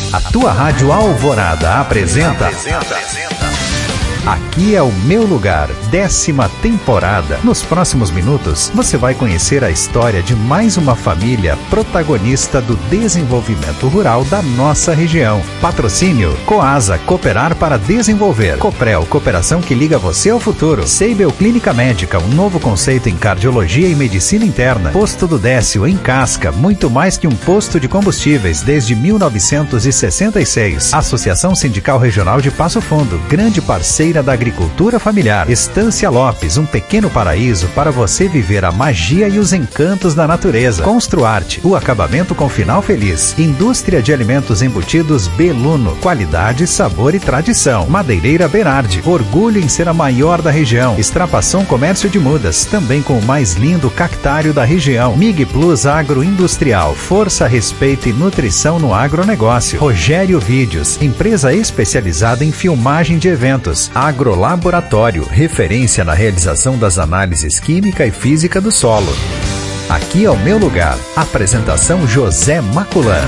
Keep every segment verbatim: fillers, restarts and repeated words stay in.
A tua Rádio Alvorada apresenta... apresenta. Aqui é o Meu Lugar, décima temporada. Nos próximos minutos, você vai conhecer a história de mais uma família protagonista do desenvolvimento rural da nossa região. Patrocínio: Coasa, Cooperar para Desenvolver. Coprel, cooperação que liga você ao futuro. Seibel Clínica Médica, um novo conceito em cardiologia e medicina interna. Posto do Décio, em Casca, muito mais que um posto de combustíveis desde mil novecentos e sessenta e seis. Associação Sindical Regional de Passo Fundo, grande parceira da agricultura familiar. Estância Lopes, um pequeno paraíso para você viver a magia e os encantos da natureza. Construarte, o acabamento com final feliz. Indústria de alimentos embutidos Beluno, qualidade, sabor e tradição. Madeireira Berardi, orgulho em ser a maior da região. Extrapação Comércio de Mudas, também com o mais lindo cactário da região. Mig Plus Agroindustrial, força, respeito e nutrição no agronegócio. Rogério Vídeos, empresa especializada em filmagem de eventos. Agrolaboratório, referência na realização das análises química e física do solo. Aqui é o Meu Lugar. Apresentação: José Maculan.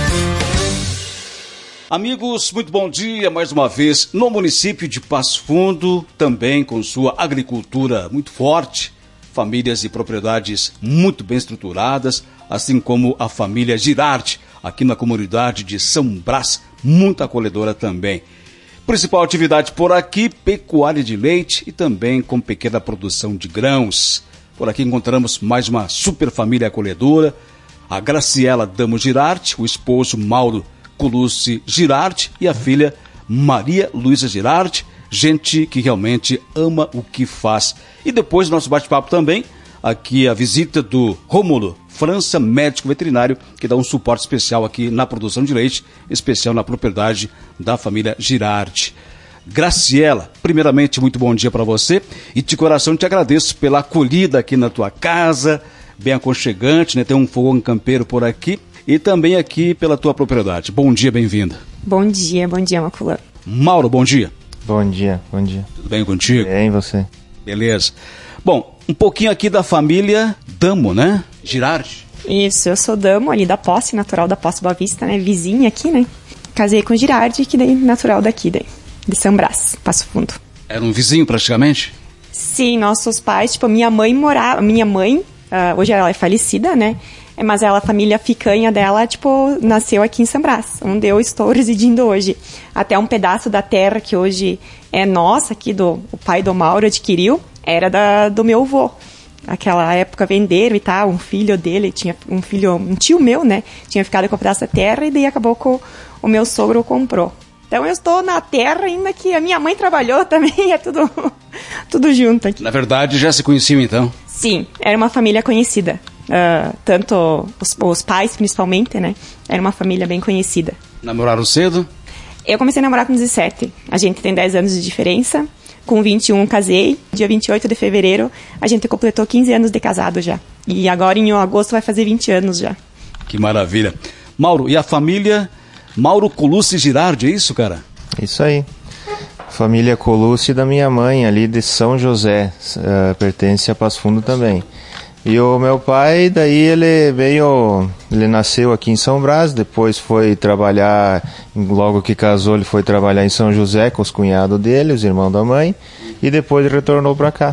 Amigos, muito bom dia mais uma vez no município de Passo Fundo, também com sua agricultura muito forte, famílias e propriedades muito bem estruturadas, assim como a família Girardi, aqui na comunidade de São Brás, muito acolhedora também. Principal atividade por aqui, pecuária de leite e também com pequena produção de grãos. Por aqui encontramos mais uma super família acolhedora, a Graciela Damo Girardi, o esposo Mauro Colucci Girardi e a filha Maria Luísa Girardi, gente que realmente ama o que faz. E depois do nosso bate-papo também, aqui a visita do Rômulo França, médico veterinário, que dá um suporte especial aqui na produção de leite, especial na propriedade da família Girardi. Graciela, primeiramente, muito bom dia para você e de coração te agradeço pela acolhida aqui na tua casa, bem aconchegante, né? Tem um fogão campeiro por aqui e também aqui pela tua propriedade. Bom dia, bem-vinda. Bom dia, bom dia, Maculan. Mauro, bom dia. Bom dia, bom dia. Tudo bem contigo? Bem, você? Beleza. Bom, um pouquinho aqui da família Damo, né? Girardi. Isso, eu sou Damo, ali da Posse, natural da Posse Boa Vista, né? Vizinha aqui, né? Casei com Girardi, que daí natural daqui, daí, de São Brás, Passo Fundo. Era um vizinho praticamente? Sim, nossos pais, tipo, minha mãe morava, minha mãe, uh, hoje ela é falecida, né? Mas ela, a família ficanha dela, tipo, nasceu aqui em São Brás, onde eu estou residindo hoje. Até um pedaço da terra que hoje é nossa, aqui do o pai do Mauro adquiriu, era da, do meu avô. Naquela época venderam e tal, um filho dele, tinha um filho, um tio meu, né, tinha ficado com a pedaço da terra e daí acabou que o, o meu sogro comprou. Então eu estou na terra ainda que a minha mãe trabalhou também, é tudo, tudo junto aqui. Na verdade já se conheciam então? Sim, era uma família conhecida, uh, tanto os, os pais principalmente, né, era uma família bem conhecida. Namoraram cedo? Eu comecei a namorar com dezessete, a gente tem dez anos de diferença. Com vinte e um casei, dia vinte e oito de fevereiro a gente completou quinze anos de casado já. E agora em agosto vai fazer vinte anos já. Que maravilha. Mauro, e a família Mauro Colucci Girardi, é isso, cara? Isso aí. Família Colucci da minha mãe, ali de São José, uh, pertence a Passo Fundo também. E o meu pai, daí ele veio, ele nasceu aqui em São Brás, depois foi trabalhar, logo que casou ele foi trabalhar em São José com os cunhados dele, os irmãos da mãe, e depois retornou para cá,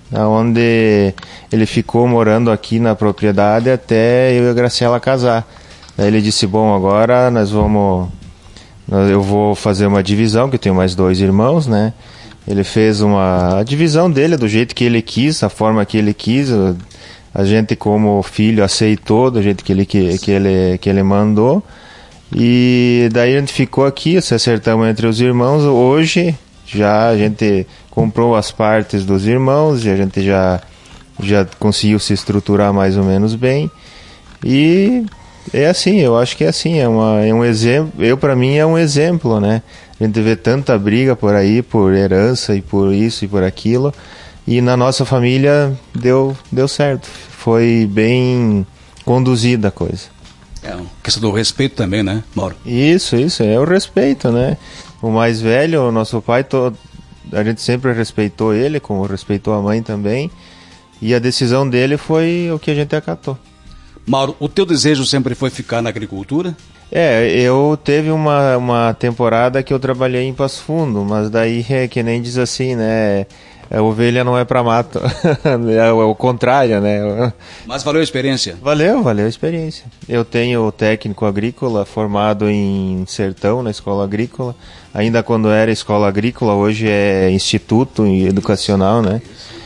onde ele ficou morando aqui na propriedade até eu e a Graciela casar. Daí ele disse, bom, agora nós vamos, eu vou fazer uma divisão, que eu tenho mais dois irmãos, né? Ele fez uma a divisão dele do jeito que ele quis, a forma que ele quis. A gente, como filho, aceitou do jeito que ele, que, que ele, que ele mandou. E daí a gente ficou aqui, se acertamos entre os irmãos. Hoje, já a gente comprou as partes dos irmãos, e a gente já, já conseguiu se estruturar mais ou menos bem. E é assim, eu acho que é assim, é, uma, é um exemplo. Eu, para mim, é um exemplo, né? A gente vê tanta briga por aí, por herança e por isso e por aquilo. E na nossa família deu, deu certo. Foi bem conduzida a coisa. É uma questão do respeito também, né, Mauro? Isso, isso. É o respeito, né? O mais velho, o nosso pai, to... a gente sempre respeitou ele, como respeitou a mãe também. E a decisão dele foi o que a gente acatou. Mauro, o teu desejo sempre foi ficar na agricultura? É, eu teve uma, uma temporada que eu trabalhei em Passo Fundo, mas daí é que nem diz assim, né? A ovelha não é para mato, é o contrário, né? Mas valeu a experiência? Valeu, valeu a experiência. Eu tenho técnico agrícola formado em Sertão, na escola agrícola. Ainda quando era escola agrícola, hoje é instituto educacional, né?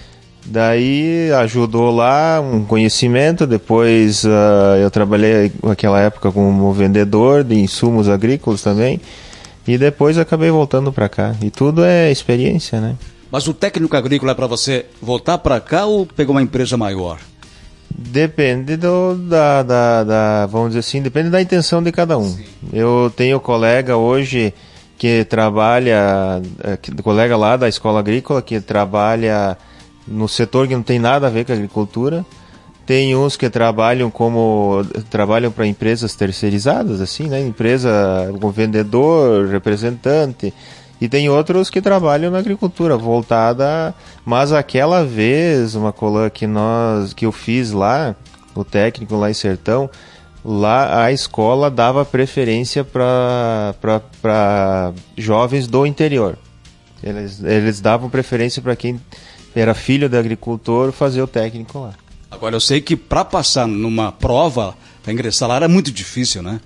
Daí ajudou lá um conhecimento, depois uh, eu trabalhei naquela época como vendedor de insumos agrícolas também, e depois acabei voltando para cá. E tudo é experiência, né? Mas o técnico agrícola é para você voltar para cá ou pegar uma empresa maior? Depende do, da, da, da, vamos dizer assim, depende da intenção de cada um. Sim. Eu tenho colega hoje que trabalha, colega lá da escola agrícola que trabalha no setor que não tem nada a ver com a agricultura. Tem uns que trabalham como trabalham para empresas terceirizadas, assim, né? Empresa como vendedor, representante. E tem outros que trabalham na agricultura, voltada, mas aquela vez, uma colã que nós, que eu fiz lá, o técnico lá em Sertão, lá a escola dava preferência para para jovens do interior. Eles, eles davam preferência para quem era filho de agricultor fazer o técnico lá. Agora eu sei que para passar numa prova, para ingressar lá era muito difícil, né?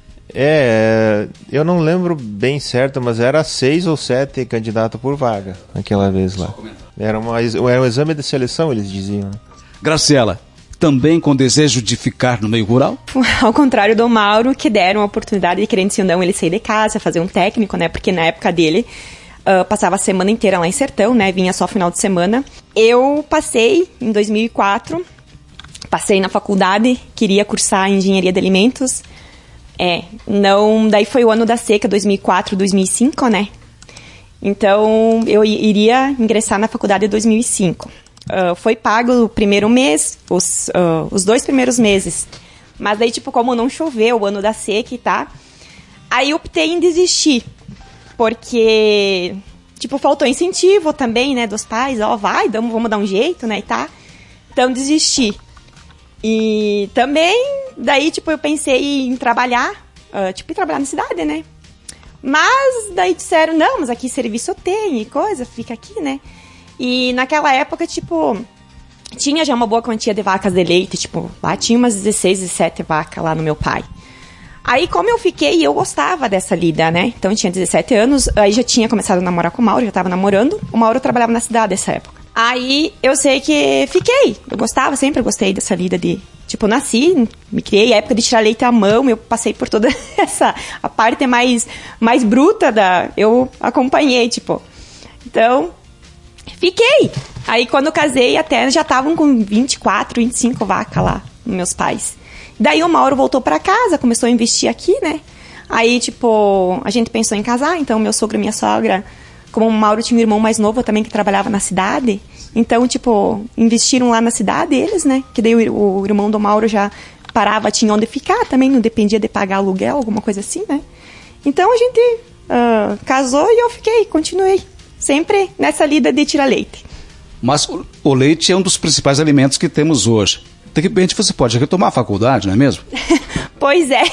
É, eu não lembro bem certo, mas era seis ou sete candidatos por vaga aquela vez lá. Era, uma, era um exame de seleção, eles diziam. Graciela, também com desejo de ficar no meio rural? Ao contrário do Mauro, que deram a oportunidade de, querendo se ou não, ele sair de casa, fazer um técnico, né? Porque na época dele, uh, passava a semana inteira lá em Sertão, né? Vinha só final de semana. Eu passei em dois mil e quatro, passei na faculdade, queria cursar Engenharia de Alimentos. É, não, daí foi o ano da seca, dois mil e quatro, dois mil e cinco, né? Então, eu iria ingressar na faculdade em dois mil e cinco. Uh, foi pago o primeiro mês, os, uh, os dois primeiros meses. Mas daí, tipo, como não choveu o ano da seca e tá, aí eu optei em desistir. Porque, tipo, faltou incentivo também, né, dos pais. Ó, vai, vamos dar um jeito, né, e tá. Então, desisti. E também, daí, tipo, eu pensei em trabalhar, uh, tipo, em trabalhar na cidade, né? Mas, daí disseram, não, mas aqui serviço tem e coisa, fica aqui, né? E naquela época, tipo, tinha já uma boa quantia de vacas de leite, tipo, lá tinha umas dezesseis, dezessete vacas lá no meu pai. Aí, como eu fiquei, eu gostava dessa lida, né? Então, eu tinha dezessete anos, aí já tinha começado a namorar com o Mauro, já tava namorando. O Mauro trabalhava na cidade nessa época. Aí, eu sei que fiquei. Eu gostava, sempre gostei dessa vida de... Tipo, eu nasci, me criei, a época de tirar leite à mão, eu passei por toda essa... A parte mais, mais bruta da... Eu acompanhei, tipo... Então, fiquei. Aí, quando eu casei, até já estavam com vinte e quatro, vinte e cinco vacas lá, meus pais. Daí, o Mauro voltou pra casa, começou a investir aqui, né? Aí, tipo, a gente pensou em casar, então, meu sogro e minha sogra... Como o Mauro tinha um irmão mais novo também que trabalhava na cidade, então, tipo, investiram lá na cidade eles, né? Que daí o, o irmão do Mauro já parava, tinha onde ficar também, não dependia de pagar aluguel, alguma coisa assim, né? Então, a gente uh, casou e eu fiquei, continuei. Sempre nessa lida de tirar leite. Mas o, o leite é um dos principais alimentos que temos hoje. De repente você pode retomar a faculdade, não é mesmo? Pois é.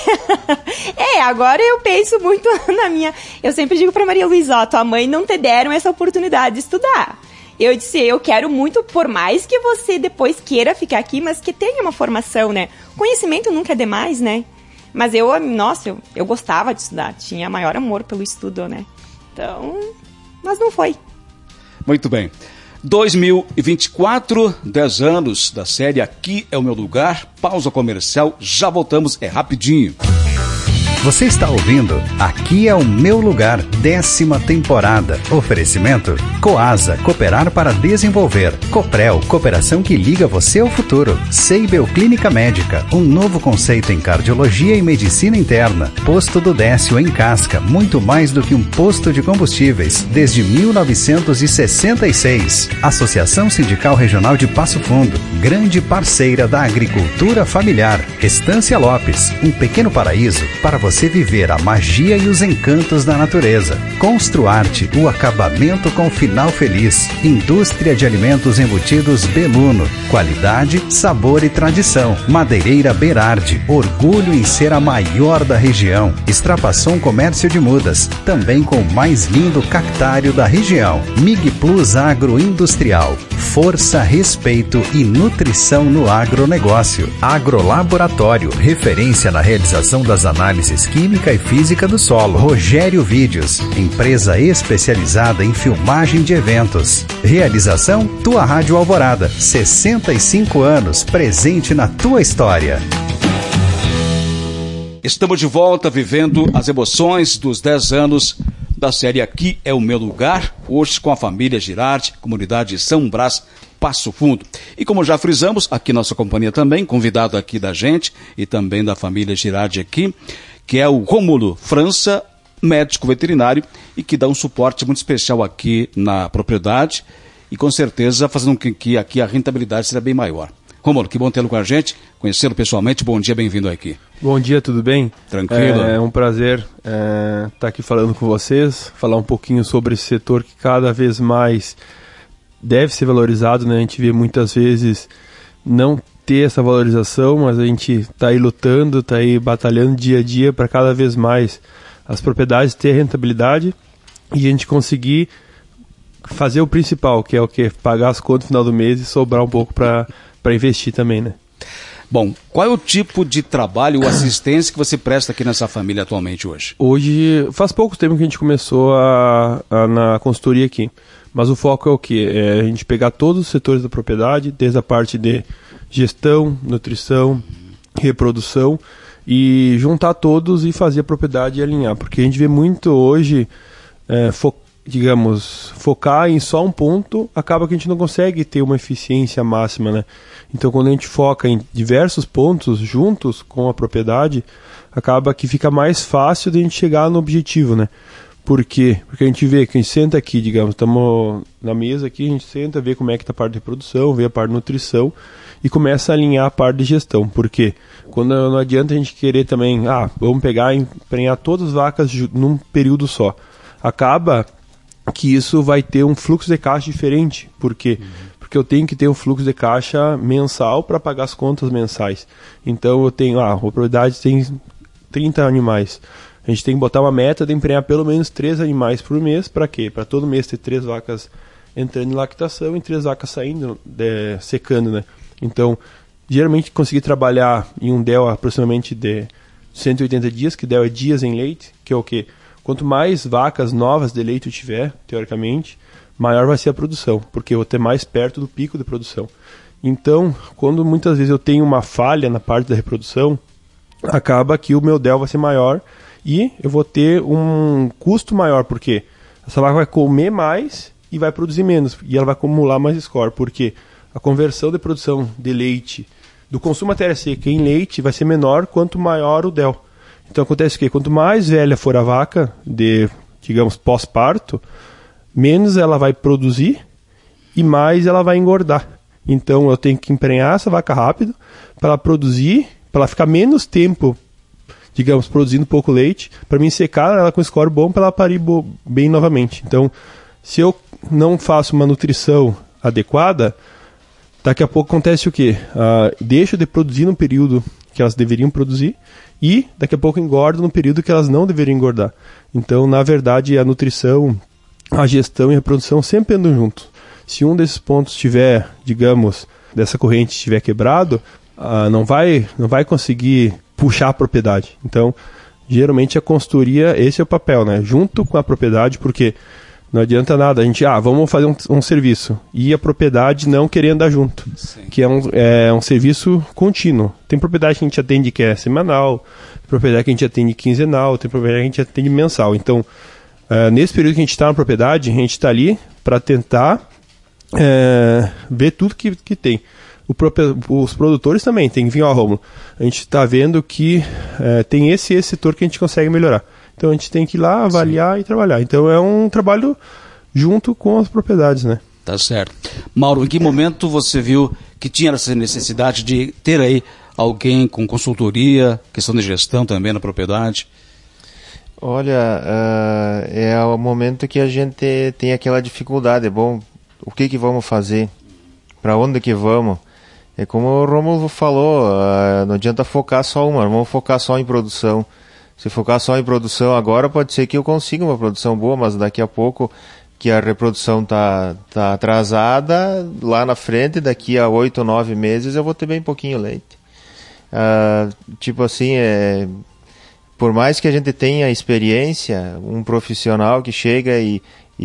É, agora eu penso muito na minha... Eu sempre digo pra Maria Luísa, ó, tua mãe não te deram essa oportunidade de estudar. Eu disse, eu quero muito, por mais que você depois queira ficar aqui, mas que tenha uma formação, né? Conhecimento nunca é demais, né? Mas eu, nossa, eu, eu gostava de estudar, tinha maior amor pelo estudo, né? Então, mas não foi. Muito bem. dois mil e vinte e quatro, dez anos da série Aqui é o Meu Lugar. Pausa comercial, já voltamos, é rapidinho. Você está ouvindo Aqui é o Meu Lugar, décima temporada. Oferecimento Coasa, cooperar para desenvolver. Coprel, cooperação que liga você ao futuro. Seibel Clínica Médica, um novo conceito em cardiologia e medicina interna. Posto do Décio em Casca, muito mais do que um posto de combustíveis, desde mil novecentos e sessenta e seis. Associação Sindical Regional de Passo Fundo, grande parceira da agricultura familiar. Estância Lopes, um pequeno paraíso para você você viver a magia e os encantos da natureza. Construarte, o acabamento com final feliz. Indústria de alimentos embutidos Beluno. Qualidade, sabor e tradição. Madeireira Berardi, orgulho em ser a maior da região. Extrapassum Comércio de Mudas, também com o mais lindo cactário da região. Mig Plus Agroindustrial, força, respeito e nutrição no agronegócio. Agrolaboratório, referência na realização das análises química e física do solo. Rogério Vídeos, empresa especializada em filmagem de eventos. Realização Tua Rádio Alvorada, sessenta e cinco anos, presente na tua história. Estamos de volta vivendo as emoções dos dez anos da série Aqui é o Meu Lugar, hoje com a família Girardi, comunidade São Brás, Passo Fundo. E como já frisamos, aqui nossa companhia também, convidado aqui da gente e também da família Girardi aqui, que é o Rômulo França, médico veterinário e que dá um suporte muito especial aqui na propriedade e com certeza fazendo com que aqui a rentabilidade seja bem maior. Rômulo, que bom tê-lo com a gente, conhecê-lo pessoalmente. Bom dia, bem-vindo aqui. Bom dia, tudo bem? Tranquilo. É, é um prazer estar é, tá aqui falando com vocês, falar um pouquinho sobre esse setor que cada vez mais deve ser valorizado, né? A gente vê muitas vezes não ter essa valorização, mas a gente está aí lutando, está aí batalhando dia a dia para cada vez mais as propriedades ter rentabilidade e a gente conseguir fazer o principal, que é o quê? Pagar as contas no final do mês e sobrar um pouco para para investir também, né? Bom, qual é o tipo de trabalho ou assistência que você presta aqui nessa família atualmente hoje? Hoje, faz pouco tempo que a gente começou a, a, na consultoria aqui, mas o foco é o quê? É a gente pegar todos os setores da propriedade, desde a parte de gestão, nutrição, reprodução, e juntar todos e fazer a propriedade alinhar, porque a gente vê muito hoje, é, fo digamos, focar em só um ponto, acaba que a gente não consegue ter uma eficiência máxima, né? Então, quando a gente foca em diversos pontos juntos com a propriedade, acaba que fica mais fácil de a gente chegar no objetivo, né? Por quê? Porque a gente vê que a gente senta aqui, digamos, estamos na mesa aqui, a gente senta, vê como é que está a parte de reprodução, vê a parte de nutrição e começa a alinhar a parte de gestão. Por quê? Quando não adianta a gente querer também, ah, vamos pegar e emprenhar todas as vacas num período só. Acaba que isso vai ter um fluxo de caixa diferente. Por quê? Uhum. Porque eu tenho que ter um fluxo de caixa mensal para pagar as contas mensais. Então eu tenho, ah, a propriedade tem trinta animais. A gente tem que botar uma meta de emprenhar pelo menos três animais por mês. Para quê? Para todo mês ter três vacas entrando em lactação e três vacas saindo, de, secando, né? Então, geralmente conseguir trabalhar em um D E L aproximadamente de cento e oitenta dias, que D E L é dias em leite, que é o quê? Quanto mais vacas novas de leite eu tiver, teoricamente, maior vai ser a produção, porque eu vou ter mais perto do pico de produção. Então, quando muitas vezes eu tenho uma falha na parte da reprodução, acaba que o meu D E L vai ser maior e eu vou ter um custo maior, porque essa vaca vai comer mais e vai produzir menos, e ela vai acumular mais score, porque a conversão de produção de leite, do consumo de matéria seca em leite, vai ser menor quanto maior o D E L. Então acontece que quanto mais velha for a vaca, de, digamos, pós-parto, menos ela vai produzir e mais ela vai engordar. Então eu tenho que emprenhar essa vaca rápido para ela produzir, para ela ficar menos tempo, digamos, produzindo pouco leite, para mim secar ela com score bom para ela parir bem novamente. Então, se eu não faço uma nutrição adequada, daqui a pouco acontece o quê? Uh, deixo de produzir no período que elas deveriam produzir e daqui a pouco engordo no período que elas não deveriam engordar. Então, na verdade, a nutrição, a gestão e a reprodução sempre andam juntos. Se um desses pontos estiver, digamos, dessa corrente estiver quebrado, uh, não vai, não vai conseguir puxar a propriedade. Então, geralmente a consultoria, esse é o papel, né? Junto com a propriedade, porque não adianta nada, a gente, ah, vamos fazer um, um serviço e a propriedade não querer andar junto, Sim. que é um, é um serviço contínuo. Tem propriedade que a gente atende que é semanal, tem propriedade que a gente atende quinzenal, tem propriedade que a gente atende mensal. Então, uh, nesse período que a gente está na propriedade, a gente está ali para tentar uh, ver tudo que, que tem. O próprio, os produtores também tem que vir ao Rômulo. A gente está vendo que uh, tem esse, esse setor que a gente consegue melhorar. Então a gente tem que ir lá, avaliar Sim. e trabalhar. Então é um trabalho junto com as propriedades, né? Tá certo. Mauro, em que momento você viu que tinha essa necessidade de ter aí alguém com consultoria, questão de gestão também na propriedade? Olha, uh, é o momento que a gente tem aquela dificuldade. Bom, o que que vamos fazer? Para onde que vamos? É como o Rômulo falou, uh, não adianta focar só uma, vamos focar só em produção. Se focar só em produção agora, pode ser que eu consiga uma produção boa, mas daqui a pouco que a reprodução tá, tá atrasada, lá na frente, daqui a oito ou nove meses, eu vou ter bem pouquinho leite. Uh, tipo assim, é, por mais que a gente tenha experiência, um profissional que chega e,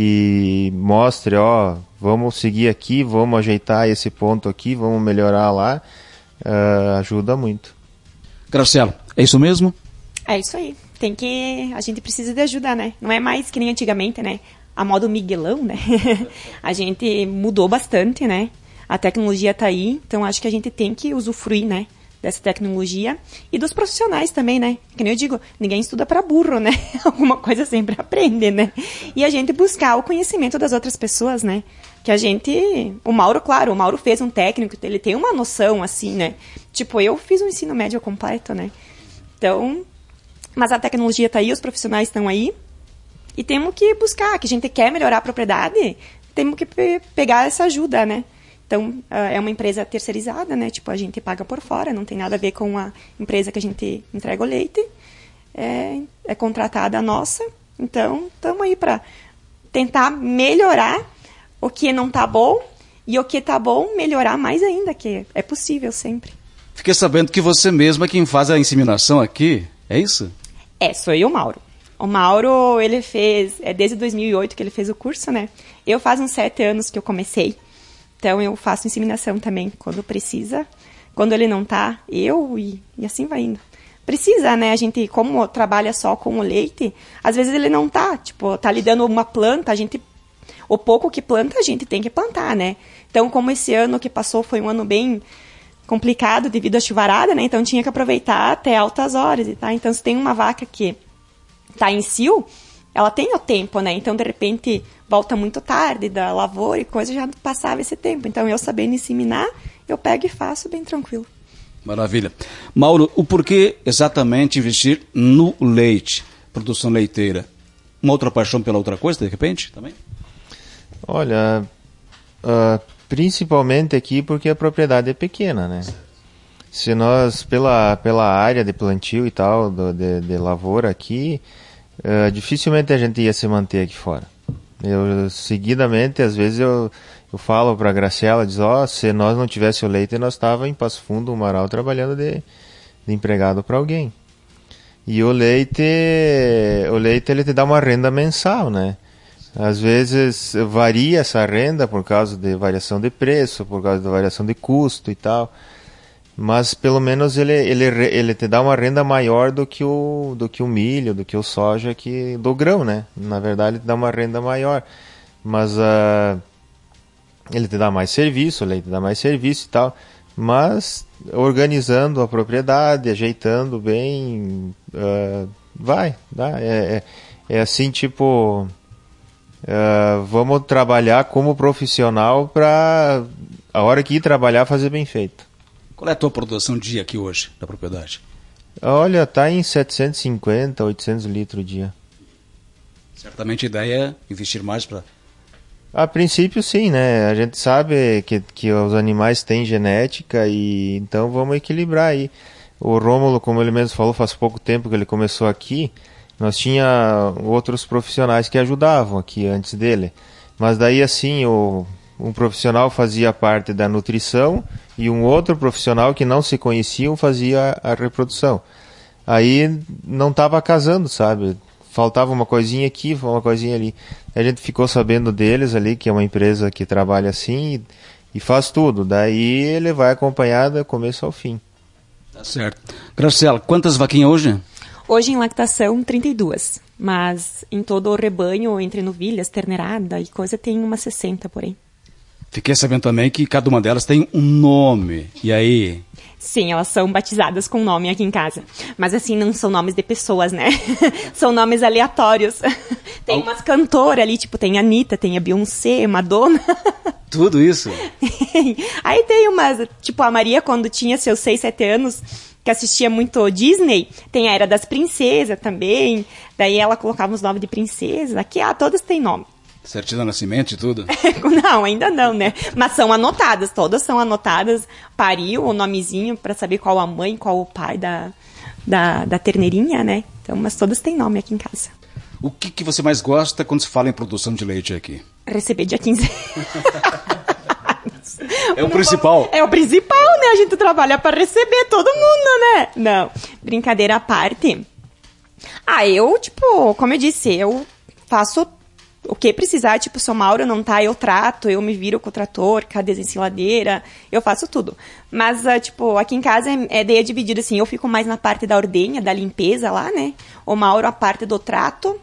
e mostre, ó, vamos seguir aqui, vamos ajeitar esse ponto aqui, vamos melhorar lá, uh, ajuda muito. Graciela, é isso mesmo? É isso aí. Tem que... A gente precisa de ajuda, né? Não é mais que nem antigamente, né? A moda Miguelão, né? A gente mudou bastante, né? A tecnologia tá aí, então acho que a gente tem que usufruir, né? Dessa tecnologia e dos profissionais também, né? Que nem eu digo, ninguém estuda para burro, né? Alguma coisa sempre aprende, né? E a gente buscar o conhecimento das outras pessoas, né? Que a gente... O Mauro, claro, o Mauro fez um técnico, ele tem uma noção, assim, né? Tipo, eu fiz um ensino médio completo, né? Então... Mas a tecnologia tá aí, os profissionais estão aí. E temos que buscar, que a gente quer melhorar a propriedade, temos que pe- pegar essa ajuda, né? Então, uh, é uma empresa terceirizada, né? Tipo, a gente paga por fora, não tem nada a ver com a empresa que a gente entrega o leite. É, é contratada a nossa. Então, estamos aí para tentar melhorar o que não tá bom e o que tá bom melhorar mais ainda, que é possível sempre. Fiquei sabendo que você mesma é quem faz a inseminação aqui, é isso? É, sou eu, Mauro. O Mauro, ele fez, é desde dois mil e oito que ele fez o curso, né? Eu faz uns sete anos que eu comecei. Então, eu faço inseminação também, quando precisa. Quando ele não tá, eu e, e assim vai indo. Precisa, né? A gente, como trabalha só com o leite, às vezes ele não tá, tipo, tá lhe dando uma planta, a gente... O pouco que planta, a gente tem que plantar, né? Então, como esse ano que passou foi um ano bem complicado devido à chuvarada, né? Então, tinha que aproveitar até altas horas, tá? Então, se tem uma vaca que tá em cio, ela tem o tempo, né? Então, de repente, volta muito tarde da lavoura e coisa, já passava esse tempo. Então, eu sabendo inseminar, eu pego e faço bem tranquilo. Maravilha. Mauro, o porquê exatamente investir no leite, produção leiteira? Uma outra paixão pela outra coisa, de repente, também? Olha, uh, principalmente aqui porque a propriedade é pequena, né? Se nós, pela, pela área de plantio e tal, do, de, de lavoura aqui, uh, dificilmente a gente ia se manter aqui fora. Eu, seguidamente, às vezes eu, eu falo para a Graciela, diz, ó, oh, se nós não tivesse o leite, nós estava em Passo Fundo, Umaral, trabalhando de, de empregado para alguém. E o leite, o leite ele te dá uma renda mensal, né? Às vezes varia essa renda por causa de variação de preço, por causa de variação de custo e tal. Mas pelo menos ele, ele, ele te dá uma renda maior do que o, do que o milho, do que o soja, que, do grão, né? Na verdade, ele te dá uma renda maior. Mas uh, ele te dá mais serviço, ele te dá mais serviço e tal. Mas organizando a propriedade, ajeitando bem, uh, vai. Dá. É, é, é assim, tipo... Uh, vamos trabalhar como profissional para a hora que ir trabalhar fazer bem feito. Qual é a tua produção dia aqui hoje, da propriedade? Olha, tá em setecentos e cinquenta, oitocentos litros dia. Certamente a ideia é investir mais para... A princípio sim, né? A gente sabe que, que os animais têm genética e então vamos equilibrar aí. O Rômulo, como ele mesmo falou, faz pouco tempo que ele começou aqui, nós tinha outros profissionais que ajudavam aqui antes dele. Mas daí assim, o, um profissional fazia parte da nutrição e um outro profissional que não se conheciam fazia a reprodução. Aí não estava casando, sabe? Faltava uma coisinha aqui, uma coisinha ali. A gente ficou sabendo deles ali, que é uma empresa que trabalha assim e, e faz tudo. Daí ele vai acompanhar do começo ao fim. Tá certo. Graciela, quantas vaquinhas hoje? Hoje em lactação, trinta e duas. Mas em todo o rebanho, entre novilhas, terneirada e coisa, tem umas sessenta, porém. Fiquei sabendo também que cada uma delas tem um nome. E aí? Sim, elas são batizadas com nome aqui em casa. Mas assim, não são nomes de pessoas, né? São nomes aleatórios. Tem umas cantoras ali, tipo, tem a Anitta, tem a Beyoncé, Madonna. Tudo isso? Aí tem umas, tipo, a Maria, quando tinha seus seis, sete anos, que assistia muito Disney, tem a Era das Princesas também. Daí ela colocava os nomes de princesa. Aqui, ah, todas têm nome. Certidão de nascimento e tudo? Não, ainda não, né? Mas são anotadas, todas são anotadas. Pariu o nomezinho para saber qual a mãe, qual o pai da, da, da terneirinha, né? Então, mas todas têm nome aqui em casa. O que, que você mais gosta quando se fala em produção de leite aqui? Receber dia quinze. É o principal. É o principal, né? A gente trabalha para receber todo mundo, né? Não, brincadeira à parte. Ah, eu, tipo, como eu disse, eu faço o que precisar. Tipo, se o Mauro não tá, eu trato, eu me viro com o trator, com a desensiladeira, eu faço tudo. Mas, uh, tipo, aqui em casa é, é daí é dividido assim, eu fico mais na parte da ordenha, da limpeza lá, né? O Mauro a parte do trato.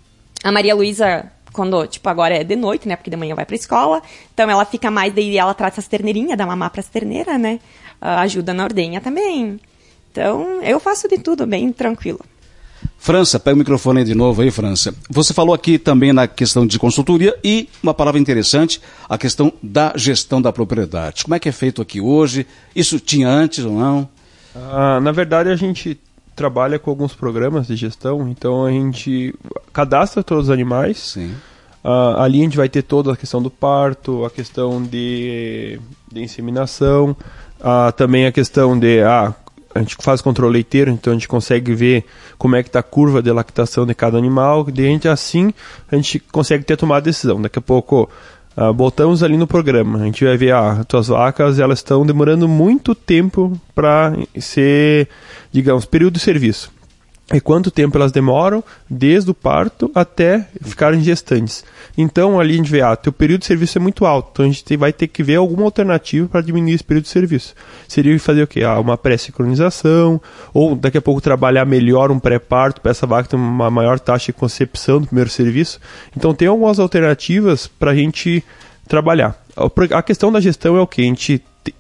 A Maria Luísa, quando, tipo, agora é de noite, né? Porque de manhã vai pra escola. Então, ela fica mais, daí ela trata as terneirinhas, dá mamar pras terneiras, né? Uh, ajuda na ordenha também. Então, eu faço de tudo bem tranquilo. França, pega o microfone aí de novo aí, França. Você falou aqui também na questão de consultoria e uma palavra interessante, a questão da gestão da propriedade. Como é que é feito aqui hoje? Isso tinha antes ou não? Ah, na verdade, a gente trabalha com alguns programas de gestão, então a gente cadastra todos os animais. Sim. Uh, ali a gente vai ter toda a questão do parto, a questão de, de inseminação, uh, também a questão de... Ah, a gente faz controle leiteiro, então a gente consegue ver como é que está a curva de lactação de cada animal, e de gente, assim a gente consegue ter tomado decisão. Daqui a pouco uh, botamos ali no programa, a gente vai ver, ah, as tuas vacas elas estão demorando muito tempo para ser, digamos, período de serviço. E quanto tempo elas demoram, desde o parto até ficarem gestantes. Então, ali a gente vê, ah, teu período de serviço é muito alto, então a gente tem, vai ter que ver alguma alternativa para diminuir esse período de serviço. Seria fazer o quê? Ah, uma pré-sincronização, ou daqui a pouco trabalhar melhor um pré-parto, para essa vaca ter uma maior taxa de concepção do primeiro serviço. Então, tem algumas alternativas para a gente trabalhar. A questão da gestão é o quê? A gente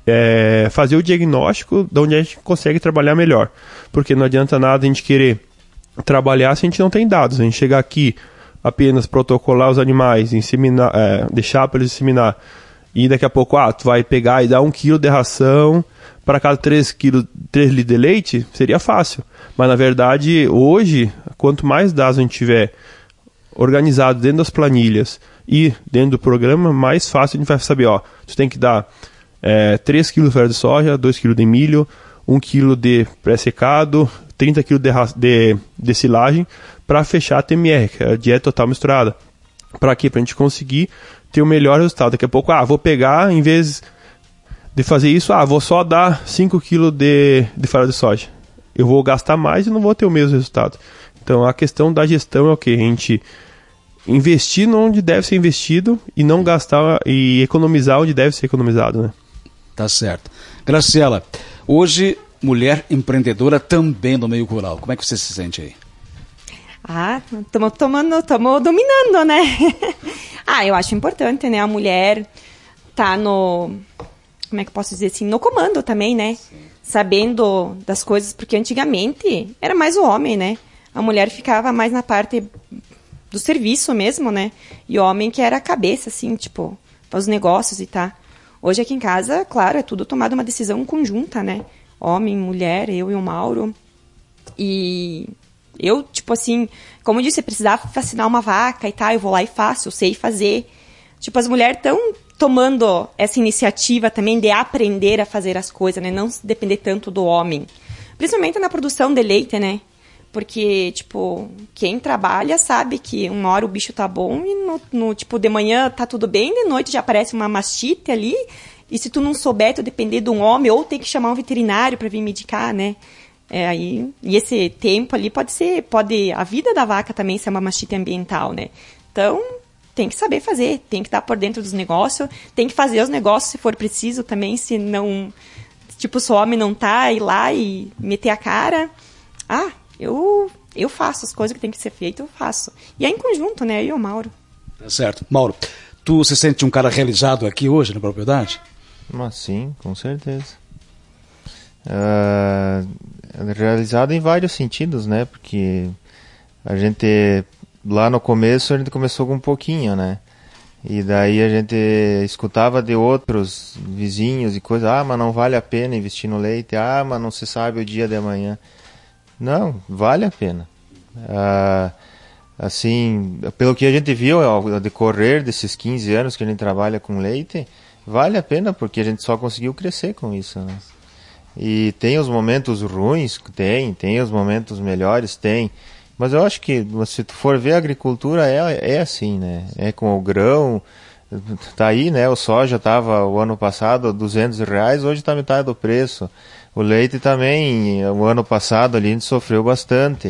É, fazer o diagnóstico de onde a gente consegue trabalhar melhor, porque não adianta nada a gente querer trabalhar se a gente não tem dados. A gente chegar aqui apenas protocolar os animais, inseminar, é, deixar para eles inseminar, e daqui a pouco ah, tu vai pegar e dar um quilo de ração para cada três quilos, três litros de leite, seria fácil, mas na verdade hoje, quanto mais dados a gente tiver organizado dentro das planilhas e dentro do programa, mais fácil a gente vai saber, ó, tu tem que dar É, três quilos de farelo de soja, dois quilos de milho, um quilo de pré-secado, trinta quilos de, de, de silagem para fechar a T M R, que é a dieta total misturada. Para quê? Para a gente conseguir ter o melhor resultado. Daqui a pouco, ah, vou pegar, em vez de fazer isso, ah, vou só dar cinco quilos de, de farelo de soja. Eu vou gastar mais e não vou ter o mesmo resultado. Então a questão da gestão é o que? A gente investir onde deve ser investido e não gastar e economizar onde deve ser economizado, né? Tá certo. Graciela, hoje mulher empreendedora também no meio rural. Como é que você se sente aí? Ah, estamos tomando, estamos dominando, né? Ah, eu acho importante, né? A mulher tá no, como é que eu posso dizer assim, no comando também, né? Sim. Sabendo das coisas, porque antigamente era mais o homem, né? A mulher ficava mais na parte do serviço mesmo, né? E o homem que era a cabeça, assim, tipo, para os negócios e tá. Hoje aqui em casa, claro, é tudo tomado uma decisão conjunta, né? Homem, mulher, eu e o Mauro. E eu, tipo assim, como eu disse, precisava vacinar uma vaca e tal, eu vou lá e faço, eu sei fazer. Tipo, as mulheres estão tomando essa iniciativa também de aprender a fazer as coisas, né? Não depender tanto do homem. Principalmente na produção de leite, né? Porque, tipo, quem trabalha sabe que uma hora o bicho tá bom e, no, no, tipo, de manhã tá tudo bem, de noite já aparece uma mastite ali. E se tu não souber, tu depender de um homem, ou tem que chamar um veterinário para vir medicar, né? É, aí, e esse tempo ali pode ser, pode, a vida da vaca também ser uma mastite ambiental, né? Então, tem que saber fazer, tem que estar por dentro dos negócios, tem que fazer os negócios se for preciso também, se não, tipo, se o homem não tá, ir lá e meter a cara. Ah, Eu, eu faço as coisas que tem que ser feito, eu faço. E é em conjunto, né? Eu e o Mauro. Tá certo. Mauro, tu se sente um cara realizado aqui hoje na propriedade? Mas sim, com certeza. Uh, realizado em vários sentidos, né? Porque a gente, lá no começo, a gente começou com um pouquinho, né? E daí a gente escutava de outros vizinhos e coisa, ah, mas não vale a pena investir no leite, ah, mas não se sabe o dia de amanhã. Não, vale a pena. Ah, assim, pelo que a gente viu ao decorrer desses quinze anos que a gente trabalha com leite, vale a pena porque a gente só conseguiu crescer com isso, né? E tem os momentos ruins, tem, tem os momentos melhores, tem. Mas eu acho que, se tu for ver, a agricultura é, é assim, né? É com o grão, tá aí, né? O soja estava o ano passado duzentos reais, hoje está metade do preço. O leite também, o ano passado ali a gente sofreu bastante.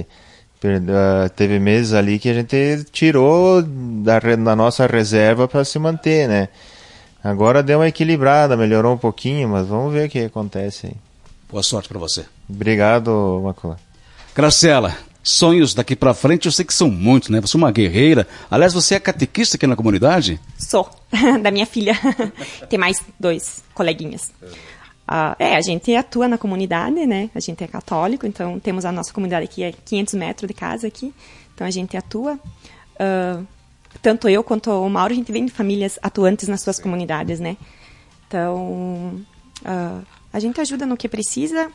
Uh, teve meses ali que a gente tirou da, da nossa reserva para se manter, né? Agora deu uma equilibrada, melhorou um pouquinho, mas vamos ver o que acontece aí. Boa sorte para você. Obrigado, Macula. Graciela, sonhos daqui para frente eu sei que são muitos, né? Você é uma guerreira. Aliás, você é catequista aqui na comunidade? Sou, da minha filha. Tem mais dois coleguinhas. Uh, é, a gente atua na comunidade, né? A gente é católico, então temos a nossa comunidade aqui a quinhentos metros de casa aqui. Então a gente atua. Uh, tanto eu quanto o Mauro, a gente vem de famílias atuantes nas suas comunidades, né? Então, uh, a gente ajuda no que precisa.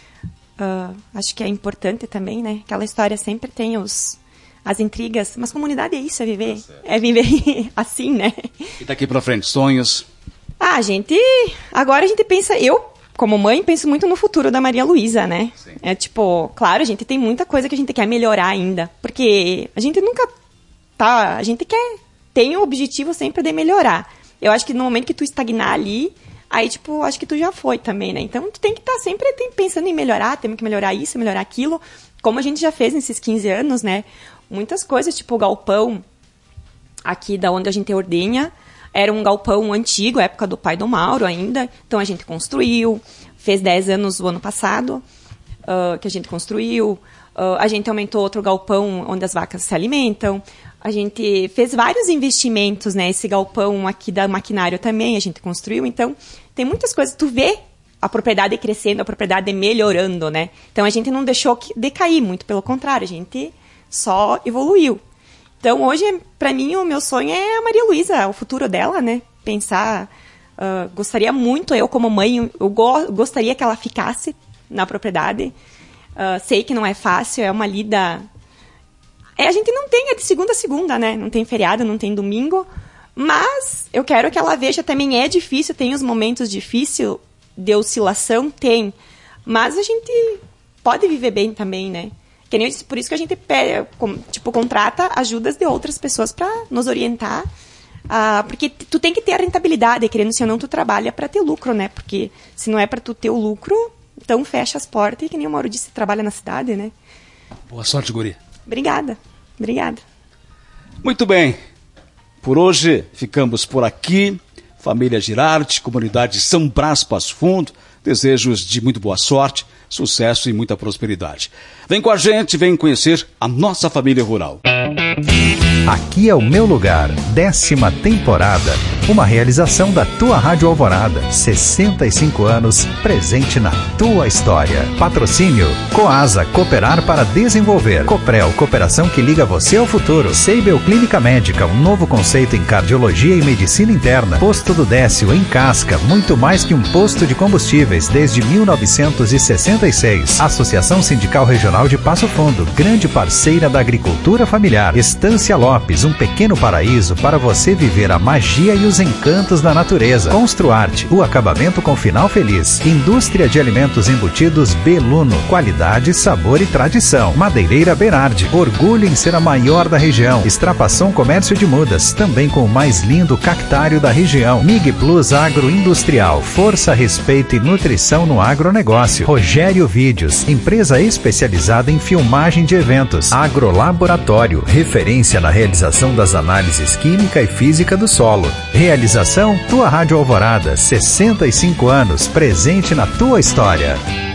Uh, acho que é importante também, né? Aquela história sempre tem os, as intrigas. Mas comunidade é isso, é viver. Tá é viver assim, né? E daqui pra frente, sonhos? Ah, a gente... Agora a gente pensa... Eu, como mãe, penso muito no futuro da Maria Luísa, né? Sim. É tipo... Claro, a gente tem muita coisa que a gente quer melhorar ainda. Porque a gente nunca tá... A gente quer... Tem o objetivo sempre de melhorar. Eu acho que no momento que tu estagnar ali... Aí, tipo, acho que tu já foi também, né? Então, tu tem que estar tá sempre pensando em melhorar, temos que melhorar isso, melhorar aquilo. Como a gente já fez nesses quinze anos, né? Muitas coisas, tipo o galpão aqui da onde a gente ordenha, era um galpão antigo, época do pai do Mauro ainda. Então, a gente construiu. Fez dez anos o ano passado uh, que a gente construiu. Uh, a gente aumentou outro galpão onde as vacas se alimentam. A gente fez vários investimentos, né? Esse galpão aqui da maquinário também a gente construiu. Então, tem muitas coisas. Tu vê a propriedade crescendo, a propriedade melhorando, né? Então, a gente não deixou decair, muito pelo contrário. A gente só evoluiu. Então, hoje, para mim, o meu sonho é a Maria Luísa, o futuro dela, né? Pensar... Uh, gostaria muito, eu como mãe, eu go- gostaria que ela ficasse na propriedade. Uh, sei que não é fácil, é uma lida... É, a gente não tem, é de segunda a segunda, né? Não tem feriado, não tem domingo. Mas eu quero que ela veja também, é difícil, tem os momentos difíceis de oscilação, tem. Mas a gente pode viver bem também, né? Que nem eu disse, por isso que a gente tipo, contrata ajudas de outras pessoas para nos orientar. Uh, porque tu tem que ter a rentabilidade, querendo se ou não, tu trabalha para ter lucro, né? Porque se não é para tu ter o lucro, então fecha as portas e que nem o Mauro disse, trabalha na cidade, né? Boa sorte, guri. Obrigada, obrigada. Muito bem, por hoje ficamos por aqui. Família Girardi, comunidade São Brás, Passo Fundo, desejos de muito boa sorte, sucesso e muita prosperidade. Vem com a gente, vem conhecer a nossa família rural. Aqui é o meu lugar, décima temporada. Uma realização da tua Rádio Alvorada. sessenta e cinco anos, presente na tua história. Patrocínio: Coasa, cooperar para desenvolver. Coprel, cooperação que liga você ao futuro. Seibel Clínica Médica, um novo conceito em cardiologia e medicina interna. Posto do Décio, em Casca, muito mais que um posto de combustíveis desde mil novecentos e sessenta e seis. Associação Sindical Regional de Passo Fundo, grande parceira da agricultura familiar. Estância Lopes, um pequeno paraíso para você viver a magia e os encantos da natureza. Construarte, o acabamento com final feliz. Indústria de alimentos embutidos Beluno, qualidade, sabor e tradição. Madeireira Berardi, orgulho em ser a maior da região. Extrapação Comércio de Mudas, também com o mais lindo cactário da região. Mig Plus Agroindustrial, força, respeito e nutrição no agronegócio. Rogério Vídeos, empresa especializada em filmagem de eventos. Agrolaboratório, referência na realização das análises química e física do solo. Realização: Tua Rádio Alvorada, sessenta e cinco anos, presente na tua história.